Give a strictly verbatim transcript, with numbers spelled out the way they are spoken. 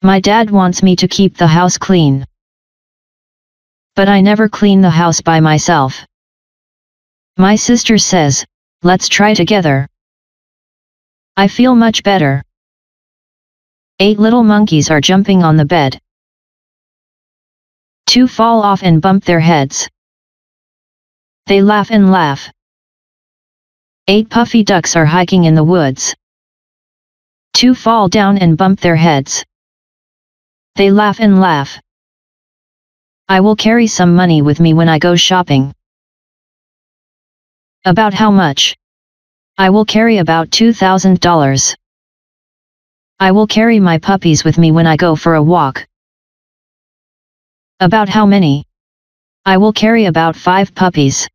My dad wants me to keep the house clean. But I never clean the house by myself. My sister says, let's try together. I feel much better. Eight little monkeys are jumping on the bed. Two fall off and bump their heads. They laugh and laugh. Eight puffy ducks are hiking in the woods. Two fall down and bump their heads. They laugh and laugh. I will carry some money with me when I go shopping. About how much? I will carry about two thousand dollars. I will carry my puppies with me when I go for a walk. About how many? I will carry about five puppies.